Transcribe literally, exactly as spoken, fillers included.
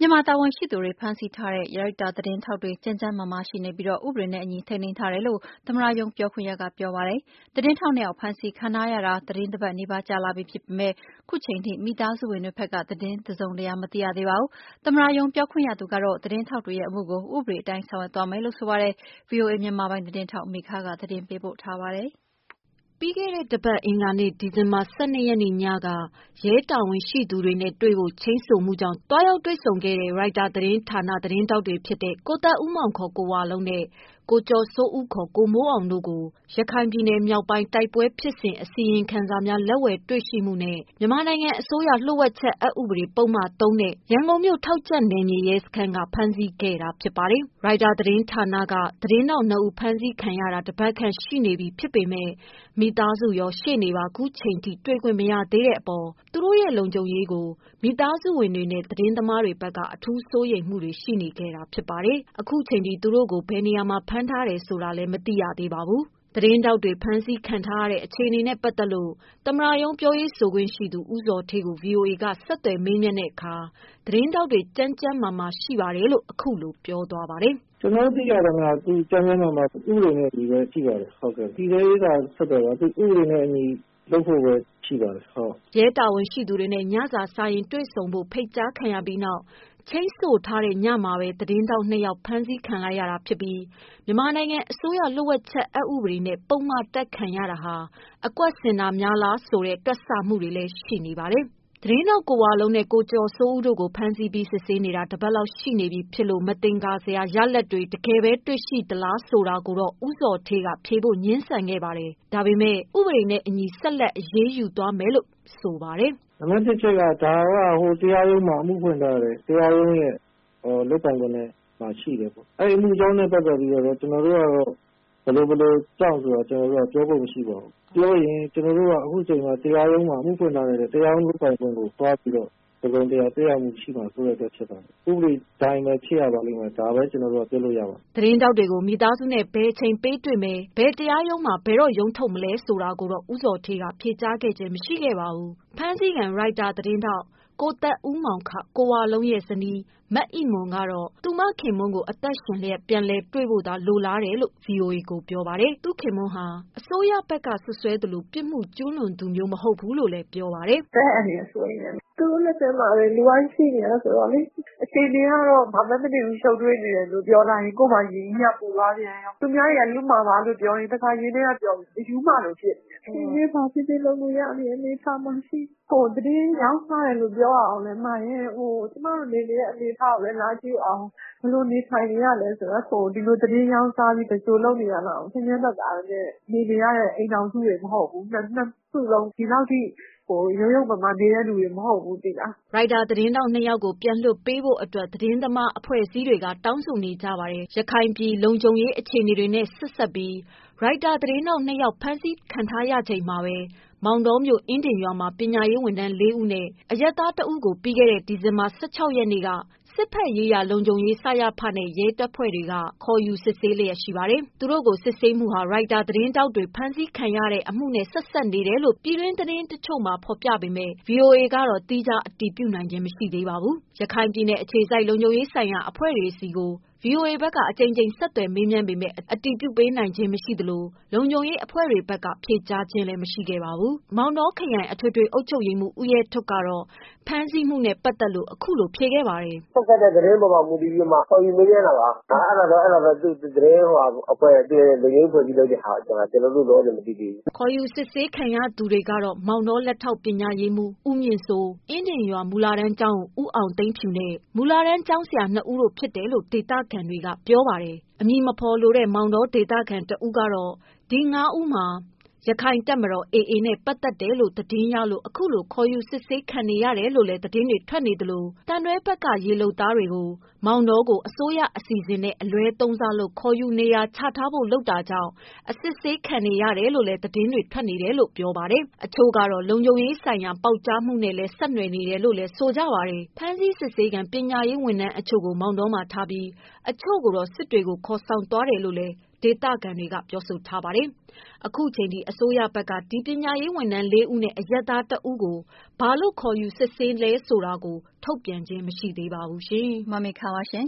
မြန်မာတာဝန်ရှိသူတွေဖမ်းဆီးထားတဲ့ ရိုက်တာသတင်းထောက်တွေကျန်းကျန်းမာမာရှိနေပြီးဥပဒေနဲ့အညီထိန်းသိမ်းထားတယ်လို့သမ္မတရုံးပြောခွင့်ရကပြောပါတယ်။သတင်းထောက်နှစ်ယောက်ဖမ်းဆီးခံထားရတာသီတင်းတပတ်နီးပါးကြာလာပြီဖြစ်ပေမဲ့ခုချိန်ထိမိသားစုဝင်တွေဘက်ကသတင်းတစုံတရာမသိရသေးပါဘူး။သမ္မတရုံးပြောခွင့်ရသူကတော့သတင်းထောက်တွေရဲ့အမှုကိုဥပဒေအတိုင်းဆောင်ရွက်သွားမယ်လို့ဆိုပါတယ်။ ဗွီအိုအေမြန်မာပိုင်းသတင်းထောက်မေခကသတင်းပေးပို့ထားပါတယ်။ ပြီးခဲ့တဲ့တပတ်အင်္ဂါနေ့ဒီဇင်ဘာလ ၁၂ ရက်နေ့ညက ရဲတာဝန်ရှိသူတွေနဲ့တွေ့ဖို့ချိန်းဆိုမှုကြောင့်သွားရောက်တွေ့ဆုံခဲ့တဲ့ ရိုက်တာသတင်းဌာနသတင်းထောက်တွေဖြစ်တဲ့ ကိုသက်ဦးမောင်ခေါ် ကိုဝလုံးနဲ့ ကိုကျော်စိုးဦးခေါ် ကိုမိုးအောင်တို့ကို ရခိုင်ပြည်နယ်မြောက်ပိုင်းတိုက်ပွဲဖြစ်စဉ်အစီရင်ခံစာများလက်ဝယ်တွေ့ရှိမှုနဲ့ မြန်မာနိုင်ငံအစိုးရလျှို့ဝှက်ချက်အက်ဥပဒေပုဒ်မ ၃ နဲ့ ရန်ကုန်မြို့ထောက်ကြန့်နယ်မြေရဲစခန်းကဖမ်းဆီးခဲ့တာဖြစ်ပါတယ်။ ရိုက်တာသတင်းဌာနကသတင်းထောက်နှစ်ဦးဖမ်းဆီးခံရတာတပတ်ခန့်ရှိနေပြီဖြစ်ပေမဲ့ မိသားစုရောရှေ့နေပါခုချိန်ထိတွေ့ခွင့်မရသေးတဲ့အပေါ်သူတို့ရဲ့လုံခြုံရေးကိုမိသားစုဝင်တွေနဲ့သတင်းသမားတွေဘက်ကအထူးစိုးရိမ်မှုတွေရှိနေခဲ့တာဖြစ်ပါတယ်။ အခုချိန်ထိသူတို့ကိုဘယ်နေရာမှာဖမ်းထားတယ်ဆိုတာလည်းမသိရသေးပါဘူး။ သတင်းထောက်တွေဖမ်းဆီးခံထားရတဲ့အခြေအနေနဲ့ပတ်သက်လို့သမ္မတရုံးပြောရေးဆိုခွင့်ရှိသူဦးဇော်ဌေးကို ဗွီအိုအေကဆက်သွယ်မေးမြန်းတဲ့အခါသတင်းထောက်တွေကျန်းကျန်းမာမာရှိပါတယ်လို့အခုလိုပြောသွားပါတယ်။ "ကျနော်တို့သိရသလောက်သူကျန်းကျန်းမာမာဥပဒေနဲ့အညီပဲရှိပါတယ်ဟုတ်ကဲ့ပြည်ထဲရေးကဆက်သွယ်ပါသူဥပဒေနဲ့အညီလုပ်ဖို့ပဲရှိပါတယ်ဟုတ်။ရဲတာဝန်ရှိသူတွေနဲ့ညစာစားရင်တွေ့ဆုံဖို့ဖိတ်ကြားခံရပြီးနောက်ချိန်းဆိုထားတဲ့ညမှာပဲသတင်းထောက်နှစ်ယောက်ဖမ်းဆီးခံလိုက်ရတာဖြစ်ပြီးမြန်မာနိုင်ငံအစိုးရလျှို့ဝှက်ချက်အက်ဥပဒေနဲ့ပုဒ်မတပ်ခံရတာဟာအကွက်ဆင်တာများလားဆိုတဲ့တွက်ဆမှုတွေလည်းရှိနေပါတယ်။သတင်းထောက်ကိုဝလုံးနဲ့ကိုကျော်စိုးဦးတို့ကိုဖမ်းဆီးပြီးစစ်ဆေးနေတာတပတ်လောက်ရှိနေပြီဖြစ်လို့မသင်္ကာစရာရလဒ်တွေတကယ်ပဲတွေ့ရှိသလားဆိုတာကိုတော့ဦးဇော်ဌေးကဖြေဖို့ငြင်းဆန်ခဲ့ပါတယ်။ဒါပေမဲ့ဥပဒေနဲ့အညီဆက်လက်အရေးယူသွားမယ်လို့ဆိုပါတယ်။နံပါတ်တစ်ချက်ကဒါကဟိုတရားရုံးမှာအမှုဖွင့်ထားတယ်တရားရုံးရဲ့ဟိုလုပ်ပိုင်ခွင့်နဲ့မှာရှိတယ်ပေါ့အဲ့ဒီအမှုကြောင့်နဲ့ပတ်သက်ပြီးတော့ကျွန်တော်တို့ကတော့ဘယ်လိုဘယ်လိုကြောက်ဆိုတော့ကျွန်တော်တို့ကပြောဖို့မရှိပါဘူးပြောရင်ကျွန်တော်တို့ကအခုချိန်မှာတရားရုံးမှာအမှုဖွင့်ထားတဲ့တရားရုံးလုပ်ပိုင်ခွင့်ကိုတွားပြီးတော့ဒီကုံတရားတရားမှုရှိမှဆိုတဲ့အတွက်ဖြစ်ပါတယ်ဥပဒေတိုင်းပဲဖြစ်ရပါလိမ့်မယ်ဒါပဲကျွန်တော်တို့ကပြောလို့ရပါသတင်းတောက်တွေကိုမိသားစုနဲ့ဘယ်အချိန်ပေးတွေ့မယ်ဘယ်တရားရုံးမှာဘယ်တော့ရုံးထုတ်မလဲဆိုတာကိုတော့ဦးစော်ဌေးကဖြေကြားခဲ့ခြင်းမရှိခဲ့ပါဘူးဖမ်းဆီးခံရိုက်တာသတင်းထောက်ကိုသက်ဦးမောင်ခကိုဝလုံးရဲ့ဇနီးမအိမွန်ကတော့သူမခင်မွန်းကိုအသက်ရှင်လျက်ပြန်လည်တွေ့ဖို့သာလိုလားတယ်လို့ ဗွီအိုအေကိုပြောပါတယ်။သူခင်မွန်းဟာအစိုးရဘက်ကစွပ်စွဲသလိုပြစ်မှုကျူးလွန်သူမျိုးမဟုတ်ဘူးလို့လည်းပြောပါတယ်။တဲ့အနေနဲ့ဆိုရင်သူတို့လက်ထဲမှာပဲလူဝိုင်းရှိနေတာဆိုတော့လေအခြေအနေကတော့ဘာမှမသိဘူးရှုပ်ထွေးနေတယ်လို့ပြောလိုက်ရင်ကိုယ်မှရင်းညက်ပူသွားပြန်ရောသူများတွေကလူမှာပါလို့ပြောရင်တခါရင်းထဲကပြောပြီးယူမှလို့ဖြစ်နေတယ်။ဒီဘာဖြစ်ဖြစ်လုပ်လို့ရနေအနေထားမှရှိဟိုတည်းရောင်းစားတယ်လို့ပြောအောင်လဲမှရင်ဟိုကျမတို့နေနေတဲ့အနေထားကိုလည်းလာကြည့်အောင်ဘလို့နေထိုင်နေရလဲဆိုတော့ဟိုဒီလိုတည်းရောင်းစားပြီးတချို့လုပ်နေရတော့သင်္ကန်းသက်တာနဲ့နေနေရတဲ့အိမ်တော်စုတွေမဟုတ်ဘူးနှစ်နှစ်စုလုံးဒီလောက်ထိဟိုရုံရုံမမနေတဲ့လူတွေမဟုတ်ဘူးတိလားရိုက်တာသတင်းတောက်နှစ်ယောက်ကိုပြန်လွှတ်ပေးဖို့အတွက်သတင်းသမားအဖွဲ့အစည်းတွေကတောင်းဆိုနေကြပါတယ်ရခိုင်ပြည်လုံခြုံရေးအခြေအနေတွေနဲ့ဆက်ဆက်ပြီးရိုက်တာသတင်းတောက်နှစ်ယောက်ဖမ်းဆီးခံထားရချိန်မှာပဲမောင်တော်မြို့အင်းဒင်ရွာမှာပညာရေးဝန်ထမ်းလေးဦးနဲ့အရက်သားတဦးကိုပြီးခဲ့တဲ့ဒီဇင်ဘာ၁၆ရက်နေ့ကစစ်ဖက်ရေးရာလုံခြုံရေးစရဖနဲ့ရဲတပ်ဖွဲ့တွေကခေါ်ယူစစ်ဆေးလျက်ရှိပါတယ်။သူတို့ကိုစစ်ဆေးမှုဟာရိုက်တာသတင်းတောက်တွေဖမ်းဆီးခံရတဲ့အမှုနဲ့ဆက်ဆက်နေတယ်လို့ပြည်တွင်းသတင်းတချို့မှာဖော်ပြပေမဲ့ ဗွီအိုအေကတော့သီးခြားအတည်ပြုနိုင်ခြင်းမရှိသေးပါဘူး။ရခိုင်ပြည်နယ်အခြေစိုက်လုံခြုံရေးဆိုင်ရာအဖွဲ့တွေစီကို ဗွီအိုအေဘက်ကအကြိမ်ကြိမ်ဆက်သွယ်မေးမြန်းပေမဲ့အတည်ပြုပေးနိုင်ခြင်းမရှိသလိုလုံခြုံရေးအဖွဲ့တွေဘက်ကဖြေကြားခြင်းလည်းမရှိခဲ့ပါဘူး။မောင်တောခရိုင်အထွေထွေအုပ်ချုပ်ရေးမှူးဦးရဲထွဋ်ကတော့ဖမ်းဆီးမှုနဲ့ပတ်သက်လို့အခုလိုဖြေခဲ့ပါတယ်။ဆက်တဲ့သတင်းပေါ်မှာမူတည်ပြီးမှခေါ်ယူမေးမြန်းတာပါ။အဲ့ဒါတော့အဲ့ဒါတော့သူသတင်းဟိုအဖွဲ့တည်းလုံခြုံရေးဖွဲ့ပြီးလုပ်တဲ့ဟာကျွန်တော်တို့တော့လည်းမသိသေးဘူး။ခေါ်ယူစစ်ဆေးခံရသူတွေကတော့မောင်တောလက်ထောက်ပညာရေးမှူးဦးမြင့်စိုးအင်းဒင်ရွာမူလာတန်းကျောင်းဦးအောင်သိန်းဖြူနဲ့မူလာတန်းကျောင်းဆရာနှစ်ဦးတို့ဖြစ်တယ်လို့ဒေသခံတွေကပြောပါတယ်။အမည်မဖော်လိုတဲ့မောင်တောဒေသခံတဦးကတော့ဒီငါးဦးမှာရခိုင်တပ်မတော် အေအေ နဲ့ပတ်သက်တယ်လို့သတင်းရလို့အခုလိုခေါ်ယူစစ်ဆေးခံနေရတယ်လို့လည်းသတင်းတွေထွက်နေသလိုတန်တွဲဘက်ကရေလုပ်သားတွေကိုမောင်တော်ကိုအစိုးရအစီအစဉ်နဲ့အလွဲသုံးစားလို့ခေါ်ယူနေရာချထားဖို့လုပ်တာကြောင့်အစစ်ဆေးခံနေရတယ်လို့လည်းသတင်းတွေထွက်နေတယ်လို့ပြောပါတယ်။အချို့ကတော့လုံခြုံရေးဆိုင်ရာပေါက်ကြားမှုနဲ့လည်းဆက်နွယ်နေတယ်လို့လည်းဆိုကြပါတယ်။ဖမ်းဆီးစစ်ဆေးခံပညာရေးဝန်ထမ်းအချို့ကိုမောင်တော်မှာထားပြီးအချို့ကိုတော့စစ်တွေကိုခေါ်ဆောင်သွားတယ်လို့လည်းဒေသခံတွေကပြောဆိုထားပါတယ်။ အခုချိန်ထိအစိုးရဘက်ကဒီပညာရေးဝန်ထမ်းလေးဦးနဲ့အရပ်သားတဦးကိုဘာလို့ခေါ်ယူစစ်ဆေးလဲဆိုတာကိုထုတ်ပြန်ခြင်းမရှိသေးပါဘူးရှင်။မမေခပါရှင်